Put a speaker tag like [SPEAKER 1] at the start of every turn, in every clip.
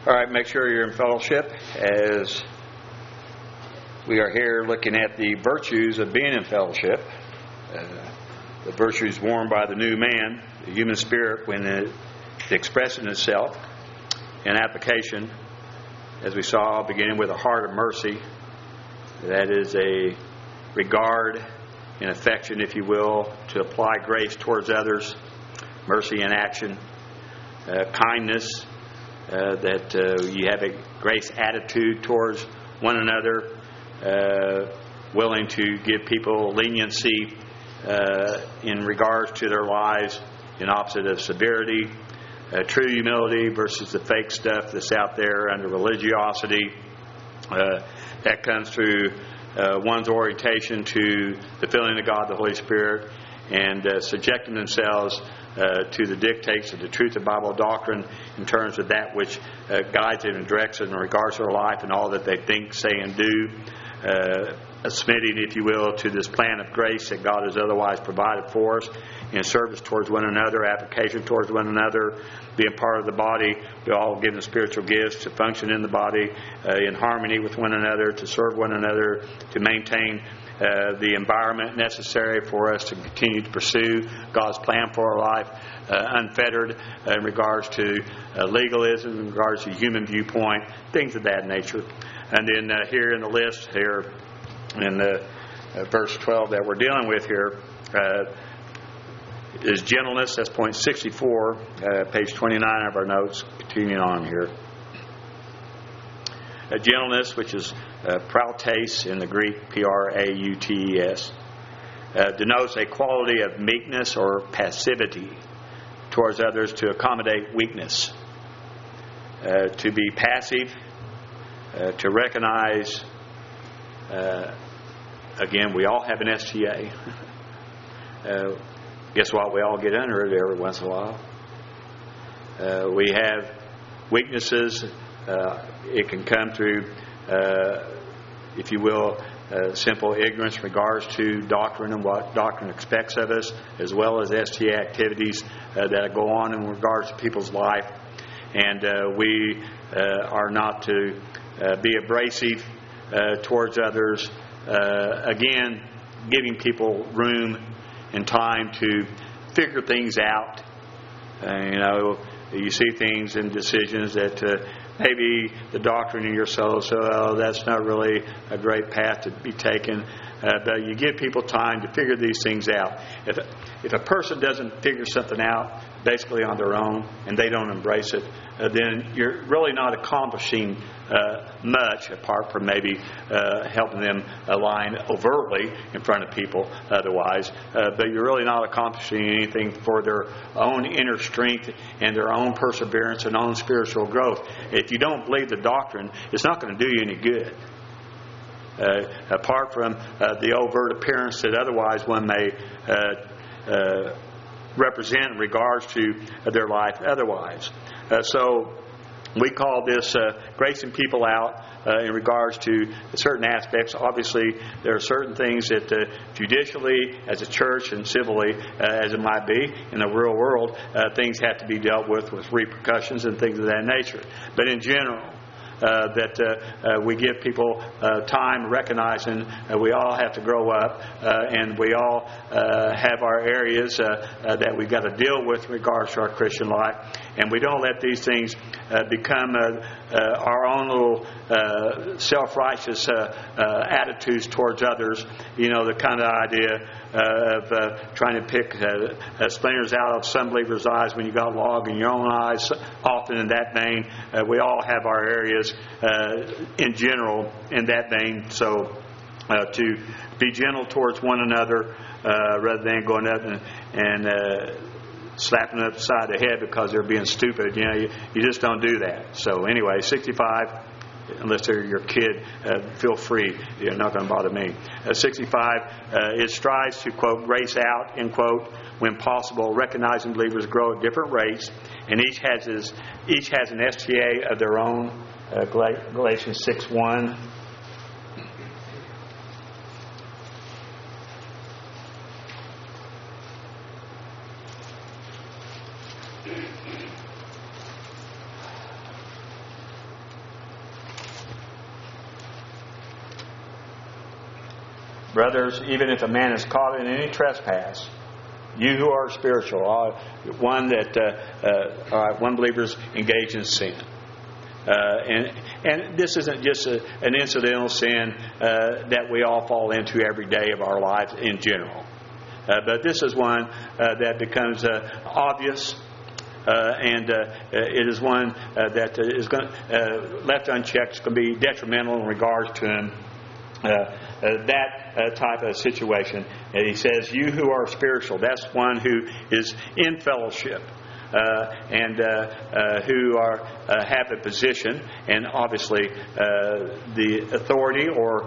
[SPEAKER 1] All right, make sure you're in fellowship as we are here looking at the virtues of being in fellowship. The virtues worn by the new man, the human spirit, when it expresses itself in application, as we saw, beginning with a heart of mercy. That is a regard and affection, if you will, to apply grace towards others. Mercy in action. Kindness. That you have a grace attitude towards one another, willing to give people leniency in regards to their lives, in opposite of severity, true humility versus the fake stuff that's out there under religiosity. That comes through one's orientation to the filling of God, the Holy Spirit, and subjecting themselves to the dictates of the truth of Bible doctrine in terms of that which guides them and directs them in regards to their life and all that they think, say, and do. Submitting, if you will, to this plan of grace that God has otherwise provided for us in service towards one another, application towards one another, being part of the body. We're all given spiritual gifts to function in the body in harmony with one another, to serve one another, to maintain the environment necessary for us to continue to pursue God's plan for our life, unfettered in regards to legalism, in regards to human viewpoint, things of that nature. And then here in the list, here in verse 12 that we're dealing with here, is gentleness. That's point 64, page 29 of our notes. Continuing on here. Gentleness, which is prautes in the Greek, Prautes, denotes a quality of meekness or passivity towards others to accommodate weakness. To be passive, to recognize, again, we all have an STA. Guess what? We all get under it every once in a while. We have weaknesses. It can come through, if you will, simple ignorance in regards to doctrine and what doctrine expects of us, as well as STA activities that go on in regards to people's life. And we are not to be abrasive towards others. Again, giving people room and time to figure things out. You see things and decisions that maybe the doctrine in your soul, so that's not really a great path to be taken. But you give people time to figure these things out. If a person doesn't figure something out basically on their own and they don't embrace it, then you're really not accomplishing much apart from maybe helping them align overtly in front of people otherwise. But you're really not accomplishing anything for their own inner strength and their own perseverance and own spiritual growth. If you don't believe the doctrine, it's not going to do you any good. Apart from the overt appearance that otherwise one may represent in regards to their life otherwise. So we call this gracing people out in regards to certain aspects. Obviously, there are certain things that judicially, as a church, and civilly, as it might be, in the real world, things have to be dealt with repercussions and things of that nature. But in general, we give people time, recognizing we all have to grow up and we all have our areas that we've got to deal with in regards to our Christian life. And we don't let these things become our own little self-righteous attitudes towards others. The kind of idea of trying to pick splinters out of some believers' eyes when you got a log in your own eyes. Often in that vein, we all have our areas in general in that vein. So to be gentle towards one another rather than going up and slapping them upside the head because they're being stupid. You just don't do that. So anyway, 65, unless they're your kid, feel free. You're not going to bother me. 65, it strives to, quote, race out, end quote, when possible, recognizing believers grow at different rates, and each has an STA of their own. Galatians 6:1. Brothers, even if a man is caught in any trespass, you who are spiritual, one believer's engaged in sin. And this isn't just an incidental sin that we all fall into every day of our lives in general. But this is one that becomes obvious, and it is one that is left unchecked. It's going to be detrimental in regards to that type of situation. And he says, you who are spiritual, that's one who is in fellowship. And who have a position, and obviously the authority or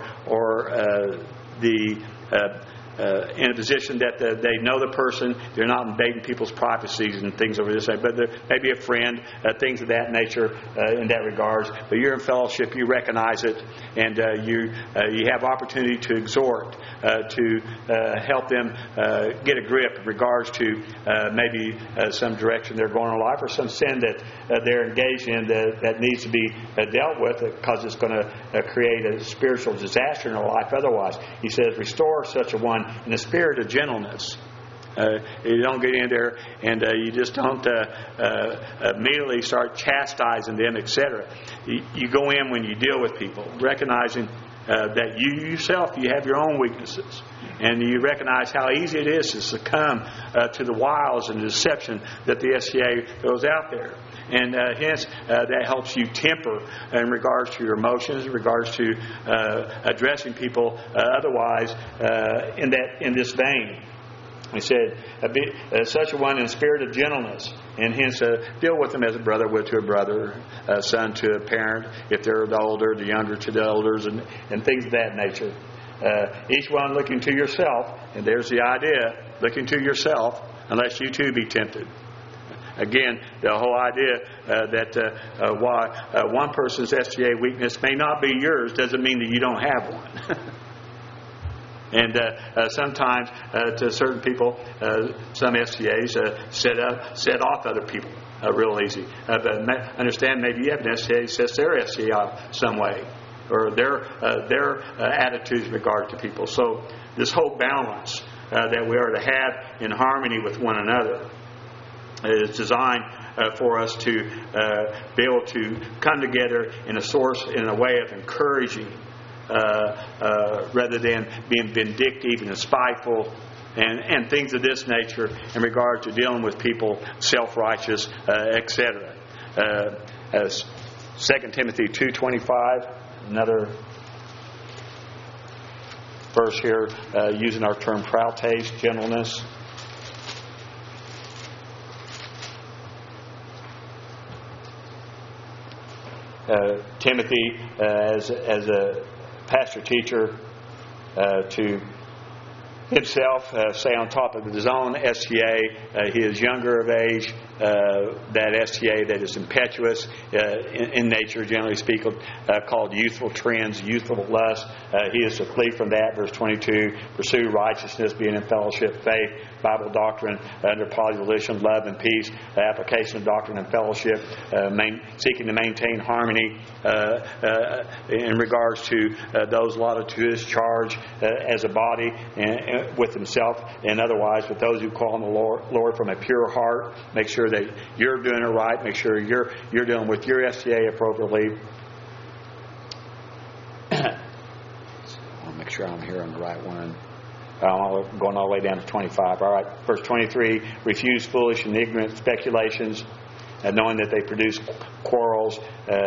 [SPEAKER 1] in a position that they know the person. They're not invading people's privacies and things over this way, but there may be a friend, things of that nature in that regards. But you're in fellowship, you recognize it, and you have opportunity to exhort, to help them get a grip in regards to maybe some direction they're going in life, or some sin that they're engaged in that needs to be dealt with, because it's going to create a spiritual disaster in their life otherwise. He says, restore such a one in a spirit of gentleness. You don't get in there and you just don't immediately start chastising them, etc. You go in when you deal with people, recognizing that you yourself, you have your own weaknesses. And you recognize how easy it is to succumb to the wiles and the deception that the SCA throws out there. And hence, that helps you temper in regards to your emotions, in regards to addressing people otherwise in this vein. He said, such a one in spirit of gentleness, and hence deal with them as a brother would to a brother, a son to a parent, if they're the older, the younger to the elders, and things of that nature. Each one looking to yourself, and there's the idea, looking to yourself, unless you too be tempted. Again, the whole idea that why one person's SGA weakness may not be yours doesn't mean that you don't have one. And sometimes to certain people, some SCAs set off other people real easy. But understand, maybe you have an SCA that sets their SCA off some way, or their attitudes in regard to people. So this whole balance that we are to have in harmony with one another is designed for us to be able to come together in a way of encouraging, rather than being vindictive and spiteful and things of this nature in regard to dealing with people, self-righteous, etc. 2 Timothy 2:25, another verse here using our term prautes, gentleness. Timothy, as a pastor teacher, to himself stay on top of his own STA. He is younger of age. That STA that is impetuous in nature, generally speaking, called youthful trends, youthful lust. He is to flee from that. Verse 22, pursue righteousness, being in fellowship, faith, Bible doctrine, under poly volition, love and peace, application of doctrine and fellowship, seeking to maintain harmony in regards to those allotted to his charge as a body and with himself and otherwise, with those who call on the Lord from a pure heart. Make sure that you're doing it right. Make sure you're dealing with your STA appropriately. I want to make sure I'm here on the right one. I'm going all the way down to 25. All right, verse 23, refuse foolish and ignorant speculations, knowing that they produce quarrels.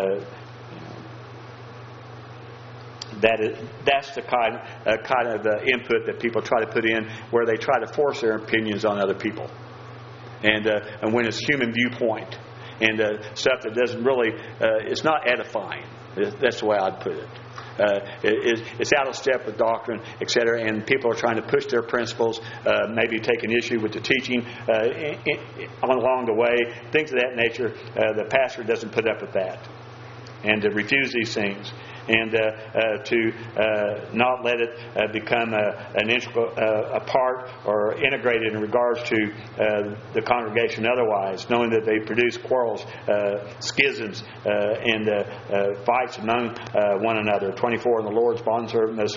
[SPEAKER 1] That's the kind of input that people try to put in, where they try to force their opinions on other people. And when it's human viewpoint and stuff that doesn't really, it's not edifying. That's the way I'd put it. It's out of step with doctrine, etc. And people are trying to push their principles, maybe take an issue with the teaching along the way, things of that nature. The pastor doesn't put up with that, and to refuse these things. And to not let it become an integral part or integrated in regards to the congregation otherwise, knowing that they produce quarrels, schisms, and fights among one another. 24, and the Lord's bondservant must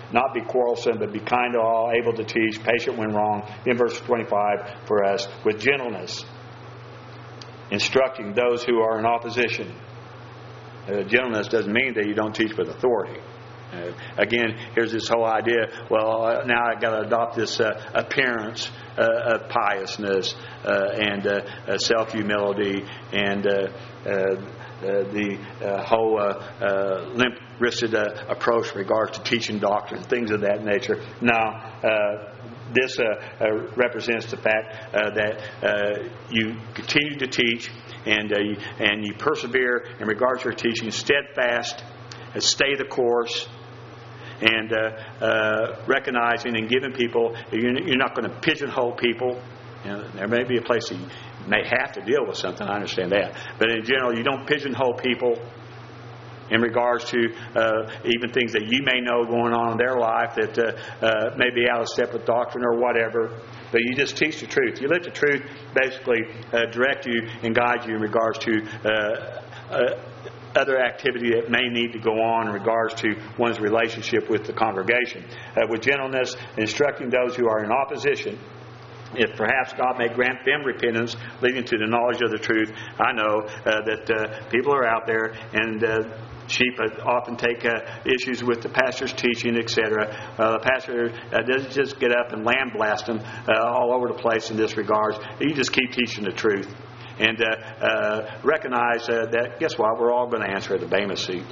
[SPEAKER 1] not be quarrelsome, but be kind to all, able to teach, patient when wrong. In verse 25 for us, with gentleness, instructing those who are in opposition. Gentleness doesn't mean that you don't teach with authority. Again, here's this whole idea, well, now I've got to adopt this appearance of piousness and self-humility and the whole limp-wristed approach in regards to teaching doctrine, things of that nature. Now, this represents the fact that you continue to teach and you persevere in regards to your teaching, steadfast, stay the course, and recognizing and giving people, you're not going to pigeonhole people. You know, there may be a place that you may have to deal with something, I understand that. But in general, you don't pigeonhole people in regards to even things that you may know going on in their life that may be out of step with doctrine or whatever. But you just teach the truth. You let the truth basically direct you and guide you in regards to other activity that may need to go on in regards to one's relationship with the congregation. With gentleness, instructing those who are in opposition, if perhaps God may grant them repentance, leading to the knowledge of the truth. I know that people are out there, and sheep often take issues with the pastor's teaching, etc. The pastor doesn't just get up and lamb-blast them all over the place in this regard. You just keep teaching the truth. And recognize that, guess what, we're all going to answer at the Bema seat.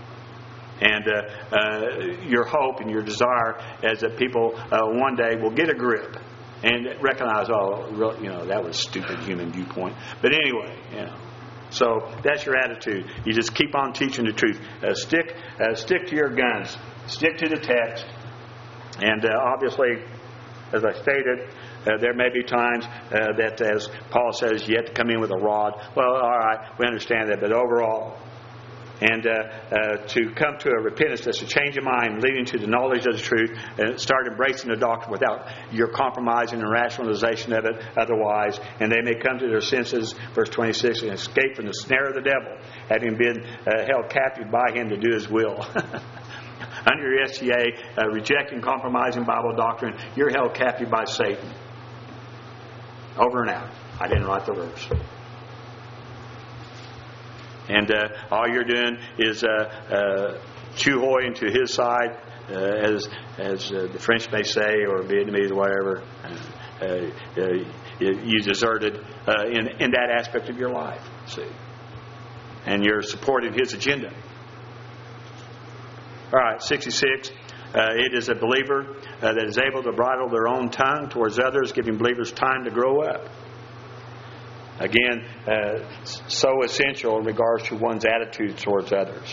[SPEAKER 1] And your hope and your desire is that people one day will get a grip and recognize, that was a stupid human viewpoint. But anyway, so that's your attitude. You just keep on teaching the truth. Stick to your guns. Stick to the text. And obviously, as I stated, there may be times that, as Paul says, you have to come in with a rod. Well, all right, we understand that, but overall, and to come to a repentance that's a change of mind, leading to the knowledge of the truth, and start embracing the doctrine without your compromising and rationalization of it otherwise. And they may come to their senses, verse 26, and escape from the snare of the devil, having been held captive by him to do his will. Under your STA, rejecting, compromising Bible doctrine, you're held captive by Satan. Over and out. I didn't write the verse. And all you're doing is choo-hoying to his side, as the French may say, or Vietnamese, or whatever. You deserted in that aspect of your life. See, and you're supporting his agenda. All right, 66. It is a believer that is able to bridle their own tongue towards others, giving believers time to grow up. Again, so essential in regards to one's attitude towards others.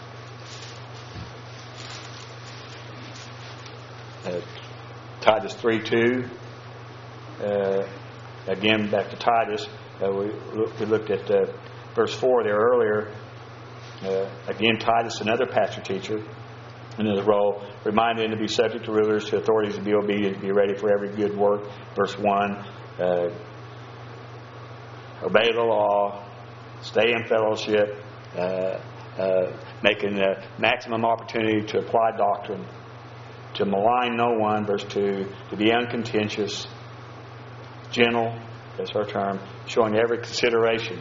[SPEAKER 1] Titus 3:2. Again, back to Titus. We looked at verse 4 there earlier. Again, Titus, another pastor teacher, in his role, remind them to be subject to rulers, to authorities, to be obedient, to be ready for every good work. Verse 1, obey the law, stay in fellowship, making the maximum opportunity to apply doctrine, to malign no one. Verse 2, to be uncontentious, gentle, that's our term, showing every consideration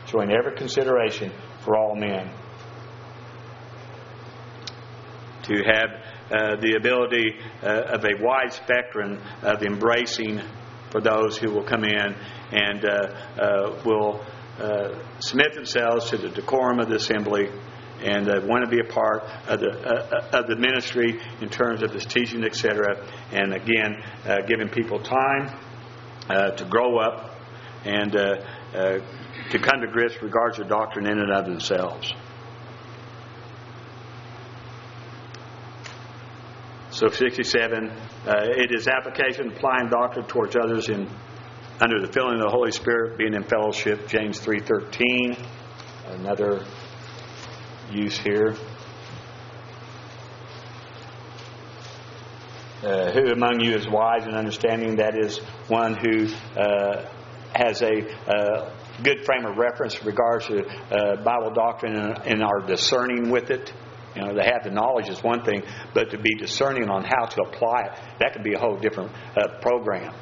[SPEAKER 1] for all men. To have the ability of a wide spectrum of embracing for those who will come in and will submit themselves to the decorum of the assembly and want to be a part of the ministry in terms of this teaching, etc. And again, giving people time to grow up and to come to grips with regards to doctrine in and of themselves. So 67, it is application, applying doctrine towards others under the filling of the Holy Spirit, being in fellowship. James 3:13, another use here. Who among you is wise and understanding? That is one who has a good frame of reference in regards to Bible doctrine and are discerning with it. To have the knowledge is one thing, but to be discerning on how to apply it, that could be a whole different program.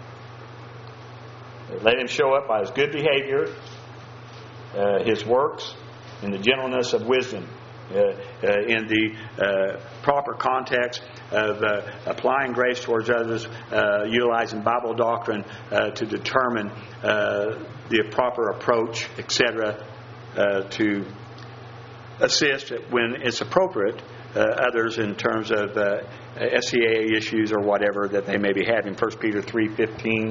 [SPEAKER 1] Let him show up by his good behavior, his works, and the gentleness of wisdom. In the proper context of applying grace towards others, utilizing Bible doctrine to determine the proper approach, etc., to assist when it's appropriate others in terms of SCA issues or whatever that they may be having. 1 Peter 3:15.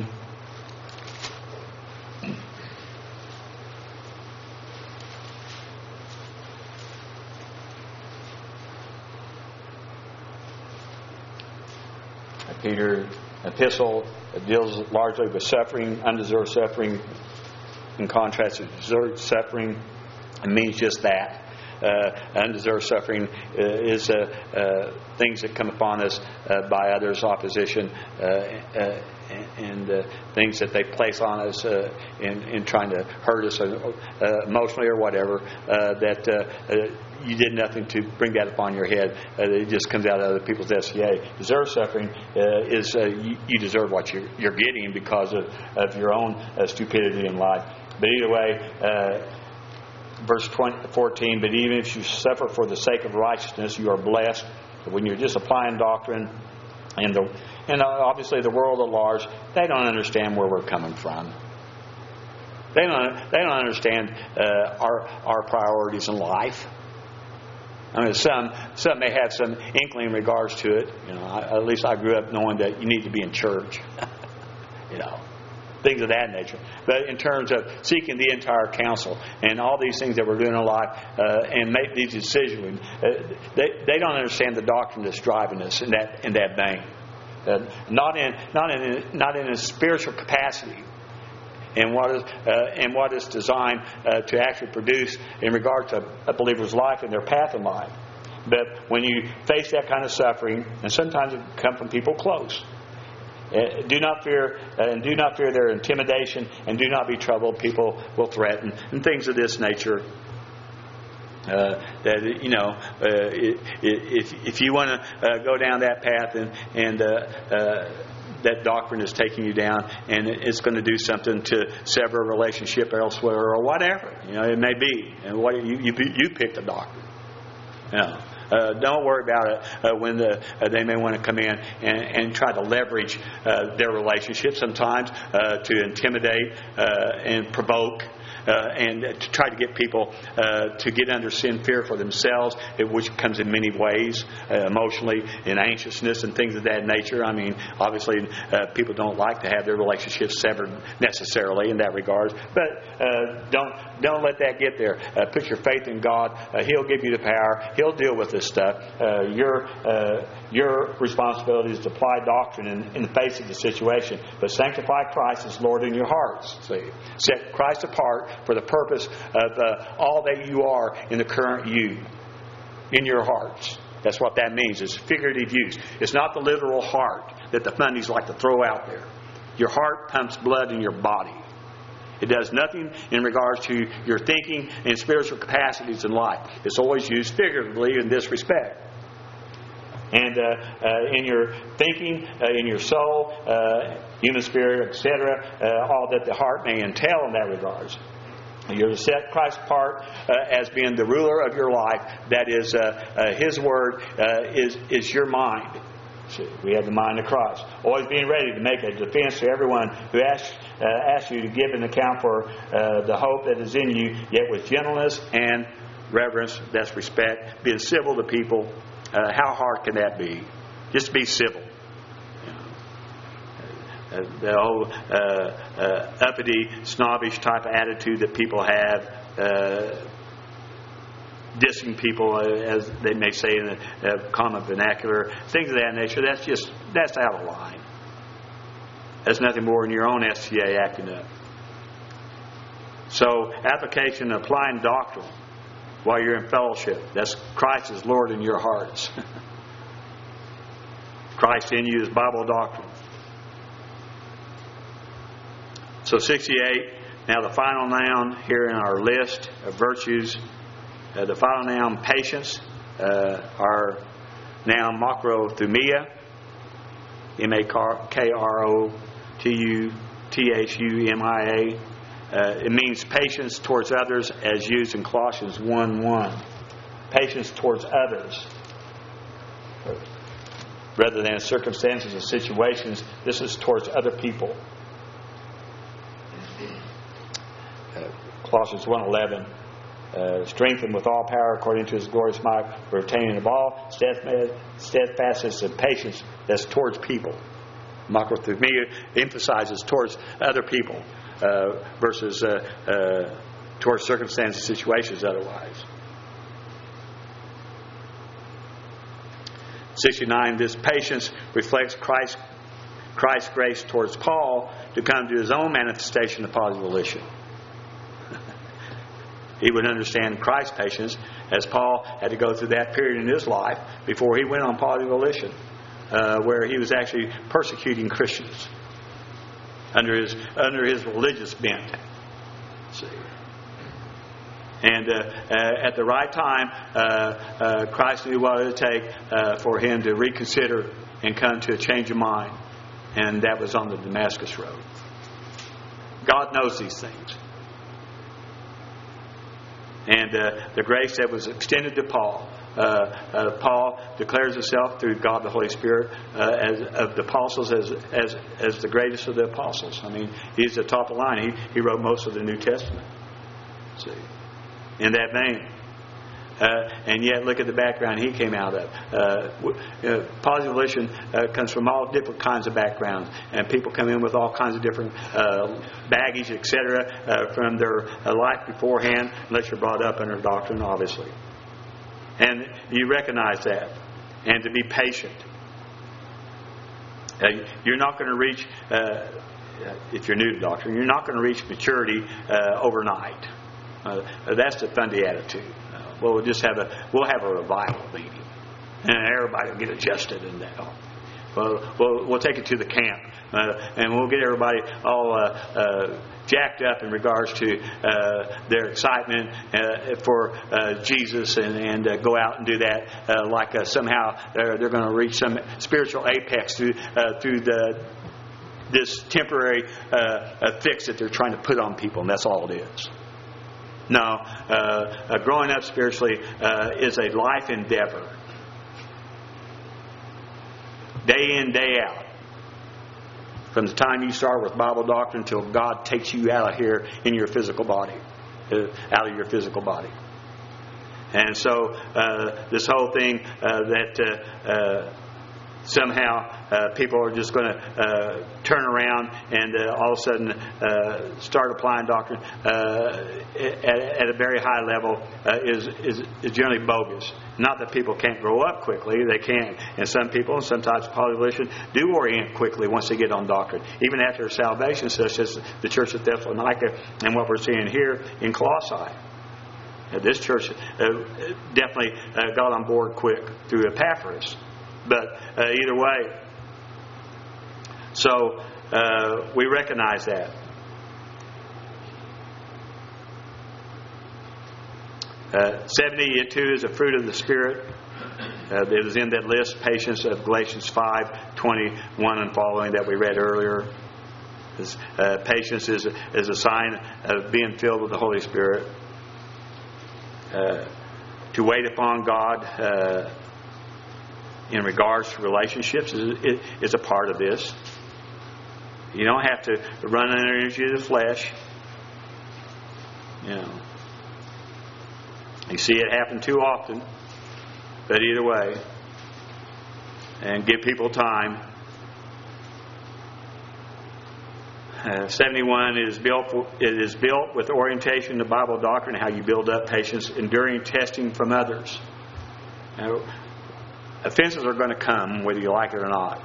[SPEAKER 1] Peter's epistle deals largely with suffering, undeserved suffering, in contrast to deserved suffering. It means just that. Undeserved suffering is things that come upon us by others' opposition and things that they place on us in trying to hurt us emotionally or whatever, that you did nothing to bring that upon your head. It just comes out of other people's SCA. Deserved suffering is you deserve what you're getting because of your own stupidity in life. But either way, verse 14, but even if you suffer for the sake of righteousness, you are blessed. When you're just applying doctrine, and obviously the world at large, they don't understand where we're coming from. They don't understand our priorities in life. I mean, some may have some inkling in regards to it. At least I grew up knowing that you need to be in church. Things of that nature. But in terms of seeking the entire counsel and all these things that we're doing in life and make these decisions, they don't understand the doctrine that's driving us in that vein. Not in a spiritual capacity. And what is designed to actually produce in regard to a believer's life and their path in life. But when you face that kind of suffering, and sometimes it can come from people close, do not fear their intimidation, and do not be troubled. People will threaten and things of this nature. If you want to go down that path and that doctrine is taking you down, and it's going to do something to sever a relationship elsewhere or whatever. It may be. And what you pick the doctrine. Don't worry about it when they may want to come in and try to leverage their relationship sometimes to intimidate and provoke. And to try to get people to get under sin fear for themselves, which comes in many ways, emotionally, in anxiousness and things of that nature. I mean, obviously, people don't like to have their relationships severed necessarily in that regard. But don't let that get there. Put your faith in God. He'll give you the power. He'll deal with this stuff. Your responsibility is to apply doctrine in the face of the situation. But sanctify Christ as Lord in your hearts. See, set Christ apart for the purpose of all that you are in the current you, in your hearts. That's what that means. It's figurative use. It's not the literal heart that the funnies like to throw out there. Your heart pumps blood in your body. It does nothing in regards to your thinking and spiritual capacities in life. It's always used figuratively in this respect. And in your thinking, in your soul, human spirit, etc., all that the heart may entail in that regards. You're to set Christ apart as being the ruler of your life. That is, His Word is your mind. See, we have the mind of Christ. Always being ready to make a defense to everyone who asks you to give an account for the hope that is in you, yet with gentleness and reverence, that's respect, being civil to people. How hard can that be? Just be civil. The whole uppity, snobbish type of attitude that people have, dissing people, as they may say in a common vernacular, things of that nature, that's out of line. That's nothing more than your own SCA acting up. So, application and applying doctrine while you're in fellowship. That's Christ is Lord in your hearts. Christ in you is Bible doctrine. So 68, now the final noun here in our list of virtues, the final noun, patience. are now macrothumia, M-A-K-R-O-T-U-T-H-U-M-I-A. It means patience towards others as used in Colossians 1:1. Patience towards others. Rather than circumstances or situations, this is towards other people. Colossians 1:11. Strengthened with all power according to His glorious might for obtaining of all steadfastness and patience that's towards people. Macrothumia emphasizes towards other people versus towards circumstances, situations otherwise. 69. This patience reflects Christ's grace towards Paul to come to his own manifestation of positive volition. He would understand Christ's patience as Paul had to go through that period in his life before he went on positive volition, where he was actually persecuting Christians under his religious bent. See. And at the right time, Christ knew what it would take for him to reconsider and come to a change of mind. And that was on the Damascus Road. God knows these things. And the grace that was extended to Paul. Paul declares himself through God the Holy Spirit as of the apostles as the greatest of the apostles. I mean, he's the top of the line. He wrote most of the New Testament. See, in that vein. And yet, look at the background he came out of. Positive volition comes from all different kinds of backgrounds, and people come in with all kinds of different baggage, etc., from their life beforehand, unless you're brought up under doctrine, obviously. And you recognize that, and to be patient. You're not going to reach, if you're new to doctrine, you're not going to reach maturity overnight. That's the Sunday attitude. We'll have a revival meeting, and everybody will get adjusted in that. We'll take it to the camp, and we'll get everybody all jacked up in regards to their excitement for Jesus, and go out and do that like somehow they're going to reach some spiritual apex through this temporary fix that they're trying to put on people, and that's all it is. No, growing up spiritually is a life endeavor. Day in, day out. From the time you start with Bible doctrine until God takes you out of here in your physical body. Out of your physical body. And so, this whole thing that somehow people are just going to turn around and all of a sudden start applying doctrine at a very high level is generally bogus. Not that people can't grow up quickly, they can. And some people, and sometimes population, do orient quickly once they get on doctrine, even after salvation, such as the church of Thessalonica and what we're seeing here in Colossae. This church definitely got on board quick through Epaphras. But either way, so we recognize that. 72 is a fruit of the Spirit. It is in that list, patience of Galatians 5:21 and following that we read earlier. Patience is a sign of being filled with the Holy Spirit. To wait upon God in regards to relationships is a part of this. You don't have to run under the energy of the flesh. You see it happen too often. But either way, and give people time. 71 it is built with orientation to Bible doctrine, how you build up patience, enduring testing from others. Now, offenses are going to come whether you like it or not.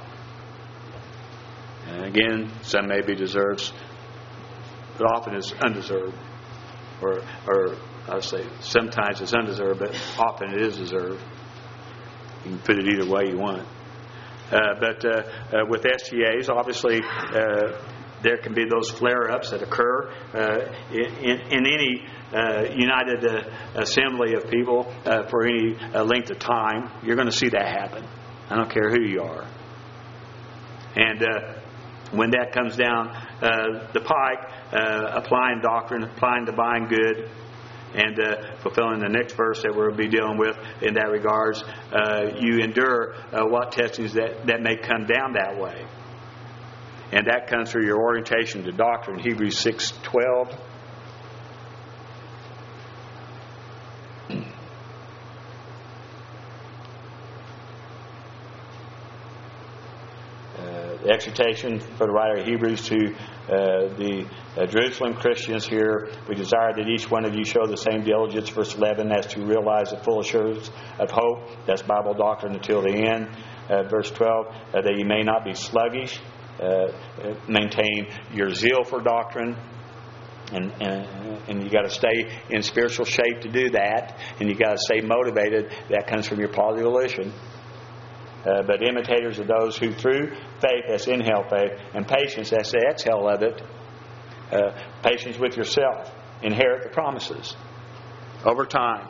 [SPEAKER 1] And again, some may be deserved, but often it's undeserved. Or I would say sometimes it's undeserved, but often it is deserved. You can put it either way you want. But with STAs, obviously, there can be those flare-ups that occur in any united assembly of people for any length of time. You're going to see that happen. I don't care who you are. And when that comes down the pike, applying doctrine, applying divine good, and fulfilling the next verse that we'll be dealing with in that regards, you endure what testings that may come down that way. And that comes through your orientation to doctrine, Hebrews 6:12. The exhortation for the writer of Hebrews to the Jerusalem Christians here: we desire that each one of you show the same diligence, verse 11, as to realize the full assurance of hope. That's Bible doctrine until the end. Verse 12, that you may not be sluggish. Maintain your zeal for doctrine. And you got to stay in spiritual shape to do that. And you got to stay motivated. That comes from your positive volition. But imitators of those who through faith, that's inhale faith, and patience, that's the exhale of it, patience with yourself, inherit the promises over time.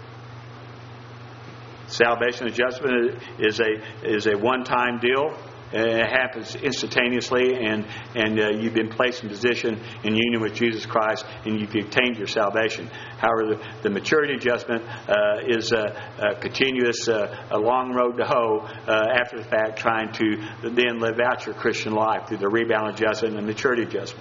[SPEAKER 1] Salvation adjustment is a one-time deal. It happens instantaneously, and you've been placed in position in union with Jesus Christ, and you've obtained your salvation. However, the maturity adjustment is a continuous, a long road to hoe after the fact, trying to then live out your Christian life through the rebound adjustment and the maturity adjustment.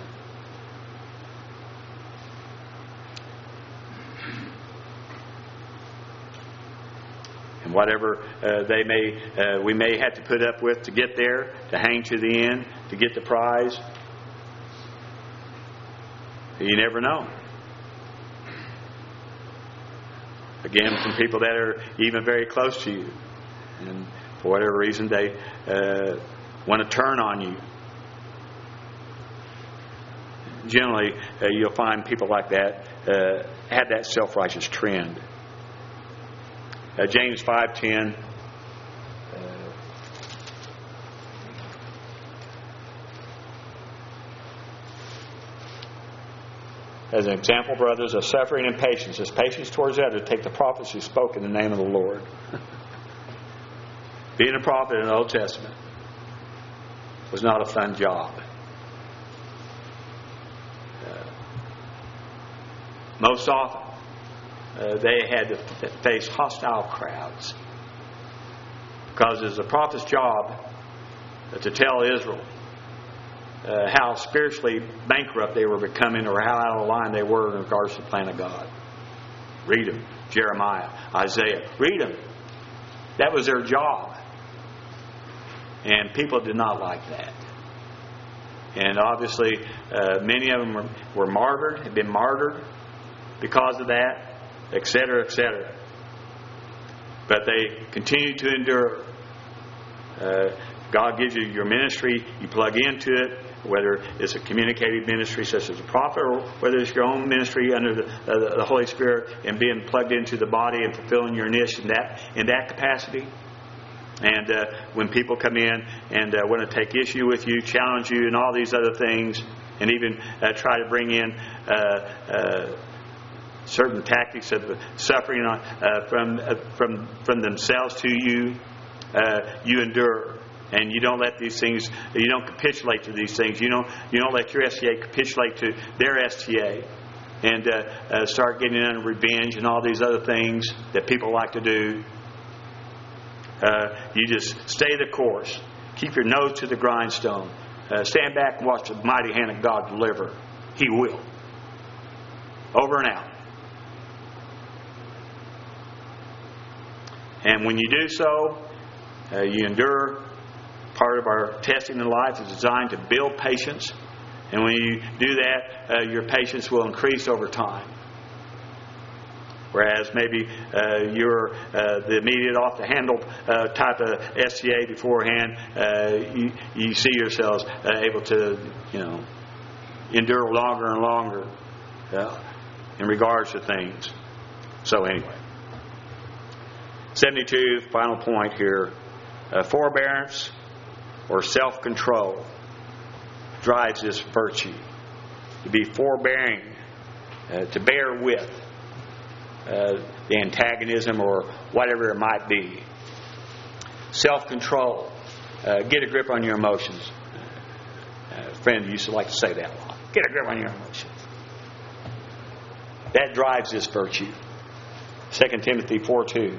[SPEAKER 1] And whatever we may have to put up with to get there, to hang to the end, to get the prize. You never know. Again, from people that are even very close to you, and for whatever reason they want to turn on you. Generally, you'll find people like that have that self-righteous trend. James 5:10. As an example, brothers, of suffering and patience, as patience towards others, take the prophets who spoke in the name of the Lord. Being a prophet in the Old Testament was not a fun job. Most often, they had to face hostile crowds. Because it's the prophet's job to tell Israel how spiritually bankrupt they were becoming, or how out of line they were in regards to the plan of God. Read them. Jeremiah, Isaiah. Read them. That was their job. And people did not like that. And obviously, many of them were martyred, had been martyred because of that, etc., etc. But they continue to endure. God gives you your ministry, you plug into it, whether it's a communicative ministry such as a prophet, or whether it's your own ministry under the Holy Spirit and being plugged into the body and fulfilling your niche in that capacity. And when people come in and want to take issue with you, challenge you, and all these other things, and even try to bring in certain tactics of suffering from themselves to you, you endure. And you don't let these things, you don't capitulate to these things. You don't let your STA capitulate to their STA and start getting into revenge and all these other things that people like to do. You just stay the course. Keep your nose to the grindstone. Stand back and watch the mighty hand of God deliver. He will. Over and out. And when you do so, you endure. Part of our testing in life is designed to build patience. And when you do that, your patience will increase over time. Whereas maybe you're the immediate off-the-handle type of STA beforehand, you see yourselves able to, endure longer and longer in regards to things. So anyway. 72, final point here. Forbearance or self-control. drives this virtue. To be forbearing, to bear with the antagonism or whatever it might be. Self-control. Get a grip on your emotions. A friend used to like to say that a lot. Get a grip on your emotions. That drives this virtue. 2 Timothy 4:2.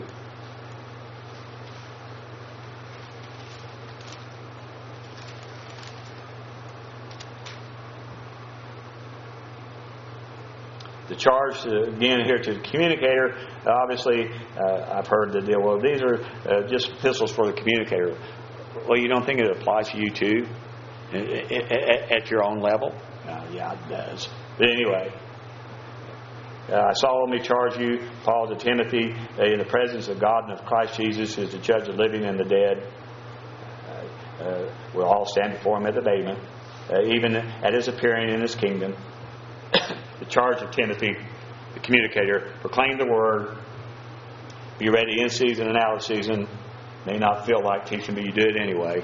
[SPEAKER 1] The charge, again, here to the communicator, obviously, I've heard the deal, well, these are just epistles for the communicator. Well, you don't think it applies to you too? At your own level? Yeah, it does. But anyway, I solemnly charge you, Paul to Timothy, in the presence of God and of Christ Jesus, who is the judge of the living and the dead. We'll all stand before Him at the pavement, even at His appearing in His kingdom. The charge of Timothy, the communicator, proclaim the word. Be ready in season and out of season. May not feel like teaching, but you do it anyway.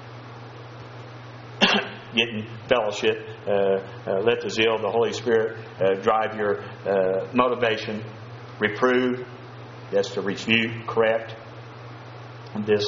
[SPEAKER 1] Get in fellowship. Let the zeal of the Holy Spirit drive your motivation. Reprove. That's to refute, correct. This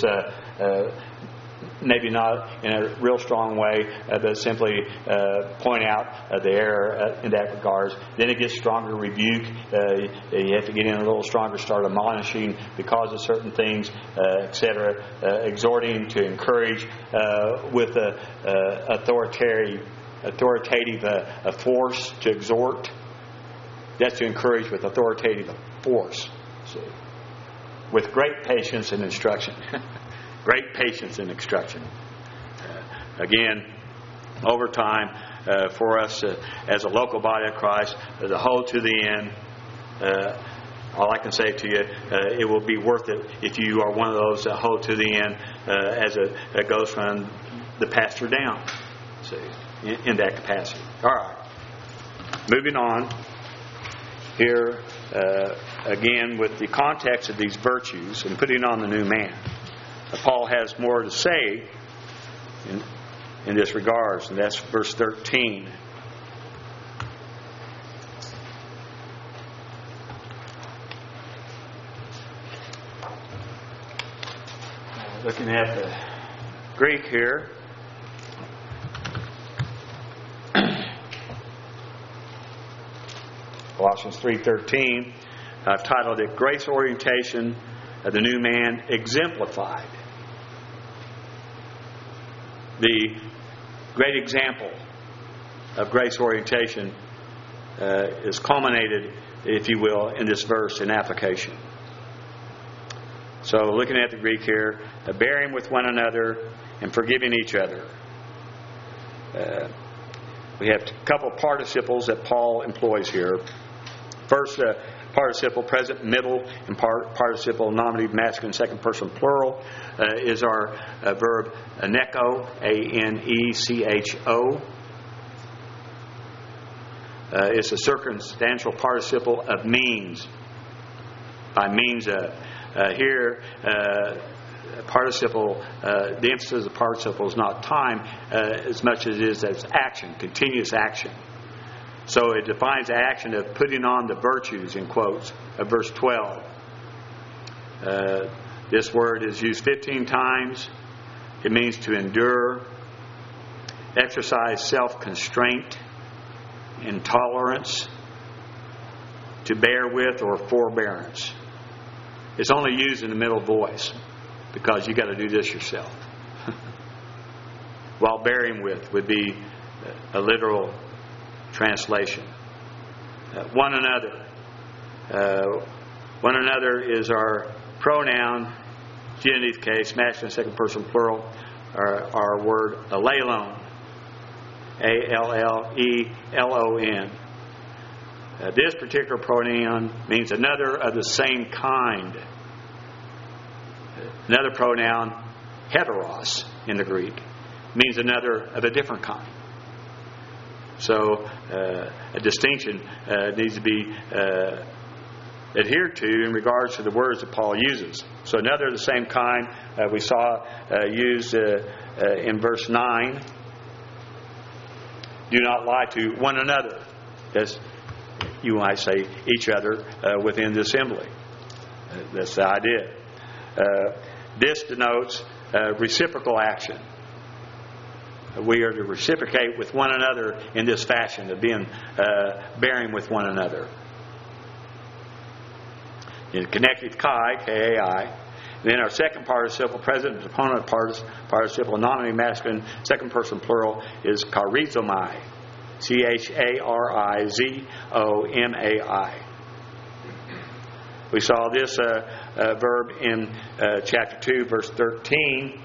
[SPEAKER 1] maybe not in a real strong way, but simply point out the error in that regard. Then it gets stronger rebuke. You have to get in a little stronger, start admonishing because of certain things, etc. Exhorting, to encourage with authoritative force, to exhort. That's to encourage with authoritative force. See? With great patience and instruction. Great patience and instruction. Again, over time, for us as a local body of Christ, to hold to the end. All I can say to you, it will be worth it if you are one of those that hold to the end as it goes from the pastor down. See, in that capacity. All right. Moving on. Here, again, with the context of these virtues and putting on the new man. Paul has more to say in this regards, and that's verse 13. Looking at the Greek here. Colossians 3:13. I've titled it Grace Orientation of the New Man Exemplified. The great example of grace orientation is culminated, if you will, in this verse in application. So looking at the Greek here, bearing with one another and forgiving each other. We have a couple of participles that Paul employs here. First, participle present, middle, and participle nominative masculine, second person plural is our verb aneko, A-N-E-C-H-O. It's a circumstantial participle of means. By means of. Here, participle, the emphasis of participle is not time as much as it is as action, continuous action. So it defines the action of putting on the virtues, in quotes, of verse 12. This word is used 15 times. It means to endure, exercise self-constraint, intolerance, to bear with, or forbearance. It's only used in the middle voice because you got to do this yourself. While bearing with would be a literal translation. One another. One another is our pronoun, genitive case, masculine, second person plural. Our word allelon. A-L-L-E-L-O-N. This particular pronoun means another of the same kind. Another pronoun, heteros, in the Greek, means another of a different kind. So a distinction needs to be adhered to in regards to the words that Paul uses. So another of the same kind we saw used in verse 9. Do not lie to one another, as you might say, each other within the assembly. That's the idea. This denotes reciprocal action. We are to reciprocate with one another in this fashion of being bearing with one another. In connective Kai, K-A-I. Then our second participle, present component participle, nominative masculine, second person plural, is charizomai. C-H-A-R-I-Z-O-M-A-I. We saw this verb in chapter 2, verse 13,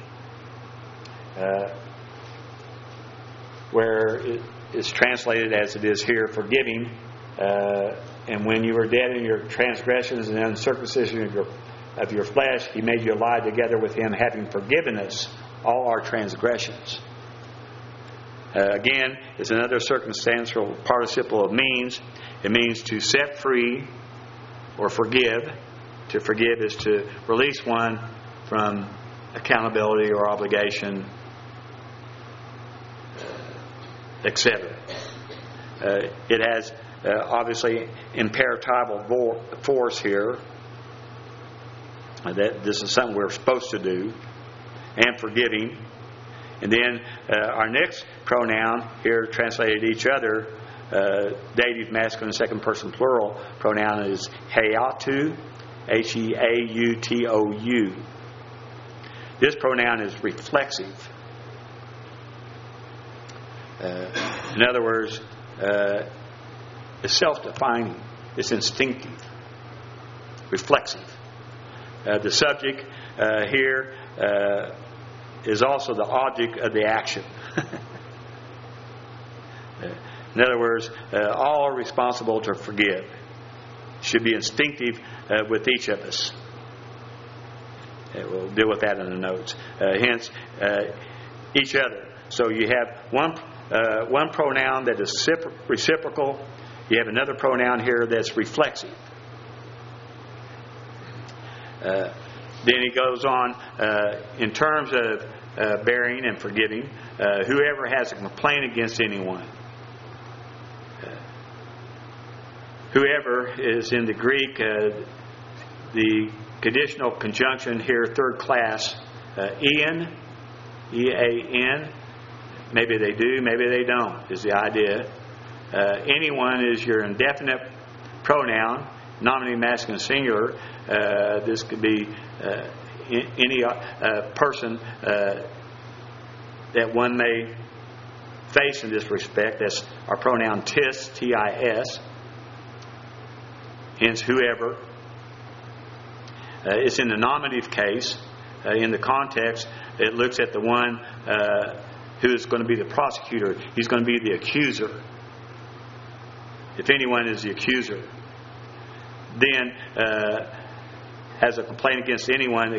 [SPEAKER 1] where it is translated as it is here, forgiving. And when you were dead in your transgressions and uncircumcision of your flesh, He made you alive together with Him, having forgiven us all our transgressions. Again, it's another circumstantial participle of means. It means to set free or forgive. To forgive is to release one from accountability or obligation, etc. It has obviously imperatival force here. That this is something we're supposed to do, and forgiving. And then our next pronoun here, translated each other, dative masculine second person plural pronoun is heautou, H-E-A-U-T-O-U. This pronoun is reflexive. In other words, it's self-defining. It's instinctive. Reflexive. The subject here is also the object of the action. In other words, all are responsible to forgive. Should be instinctive with each of us. We'll deal with that in the notes. Hence, each other. So you have one pronoun that is reciprocal. You have another pronoun here that's reflexive. Then he goes on, in terms of bearing and forgiving, whoever has a complaint against anyone. Whoever is in the Greek, the conditional conjunction here, third class, Ian, E-A-N. Maybe they do, maybe they don't, is the idea. Anyone is your indefinite pronoun, nominative masculine singular. This could be any person that one may face in this respect. That's our pronoun tis, T-I-S. Hence, whoever. It's in the nominative case. In the context, it looks at the one who is going to be the prosecutor. He's going to be the accuser. If anyone is the accuser. Then, has a complaint against anyone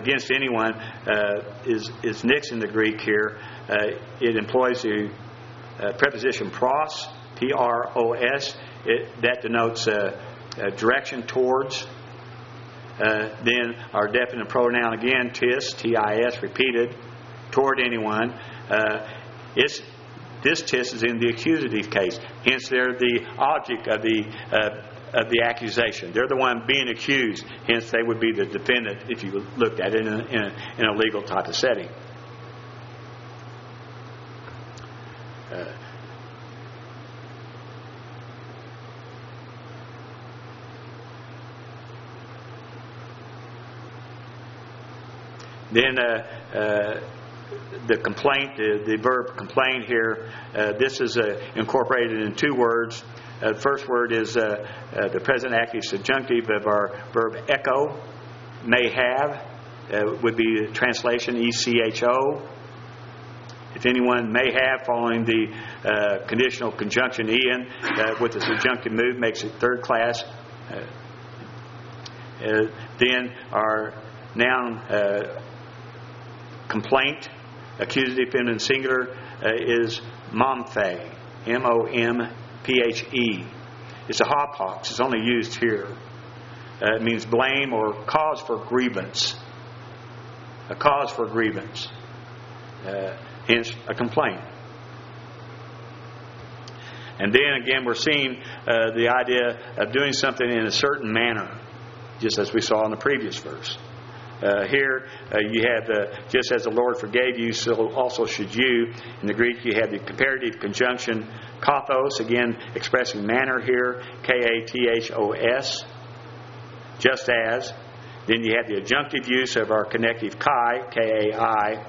[SPEAKER 1] is nix in the Greek here. It employs the preposition pros, P-R-O-S. That denotes direction towards. Then our definite pronoun again, tis, T-I-S, repeated, toward anyone. This tis is in the accusative case. Hence, they're the object of the accusation. They're the one being accused. Hence, they would be the defendant if you looked at it in a legal type of setting. Then the complaint, the verb complain here, this is incorporated in two words. The first word is the present active subjunctive of our verb echo, may have, would be the translation E-C-H-O. If anyone may have, following the conditional conjunction Ian with the subjunctive mood, makes it third class. Then our noun complaint, accusative feminine singular, is momphe, M-O-M-P-H-E. It's a hoppox. It's only used here. It means blame or cause for grievance. A cause for grievance. Hence, a complaint. And then again, we're seeing the idea of doing something in a certain manner, just as we saw in the previous verse. Here you have just as the Lord forgave you, so also should you. In the Greek, you have the comparative conjunction kathos, again expressing manner here, kathos, just as. Then you have the adjunctive use of our connective kai, kai,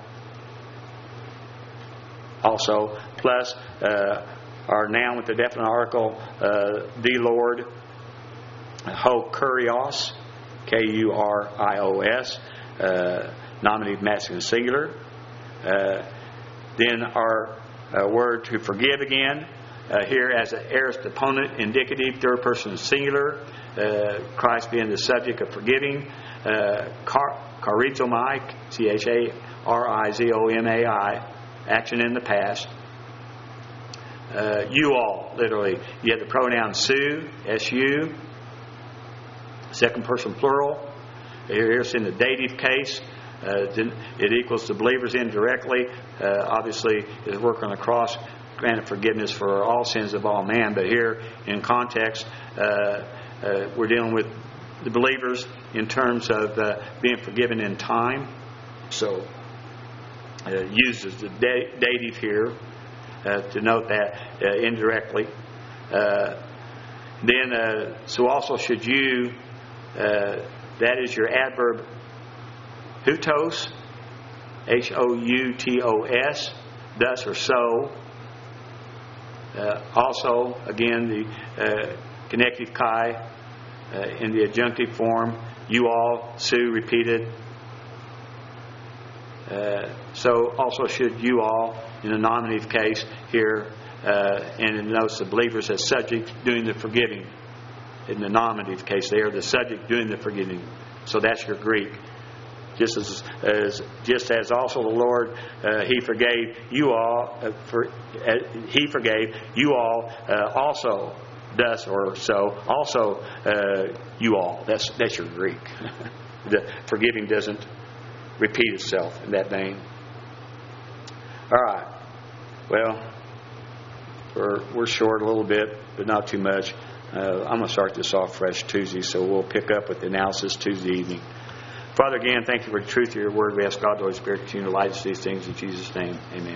[SPEAKER 1] also, plus our noun with the definite article, the Lord, ho kurios, K-U-R-I-O-S, nominative masculine singular. Then our word to forgive again, here as an aorist opponent, indicative, third person singular, Christ being the subject of forgiving. Charizomai, C-H-A-R-I-Z-O-M-A-I, action in the past. You all, literally. You have the pronoun su, S-U, second person plural. Here's in the dative case. It equals the believers indirectly. Obviously, His work on the cross granted forgiveness for all sins of all man. But here, in context, we're dealing with the believers in terms of being forgiven in time. So, uses the dative here to note that indirectly. Then, so also should you, that is your adverb hutos, H-O-U-T-O-S, thus or so. Also, again, the connective kai in the adjunctive form, you all, Sue, repeated. So also should you all in the nominative case here, and it notes the believers as subject doing the forgiving. In the nominative case, they are the subject doing the forgiving. So that's your Greek. Just as also the Lord, He forgave you all. He forgave you all also. Thus or so. Also, you all. That's your Greek. The forgiving doesn't repeat itself in that vein. All right. Well, we're short a little bit, but not too much. I'm going to start this off fresh Tuesday, so we'll pick up with the analysis Tuesday evening. Father, again, thank you for the truth of your word. We ask God, the Holy Spirit, to continue to light us these things in Jesus' name. Amen.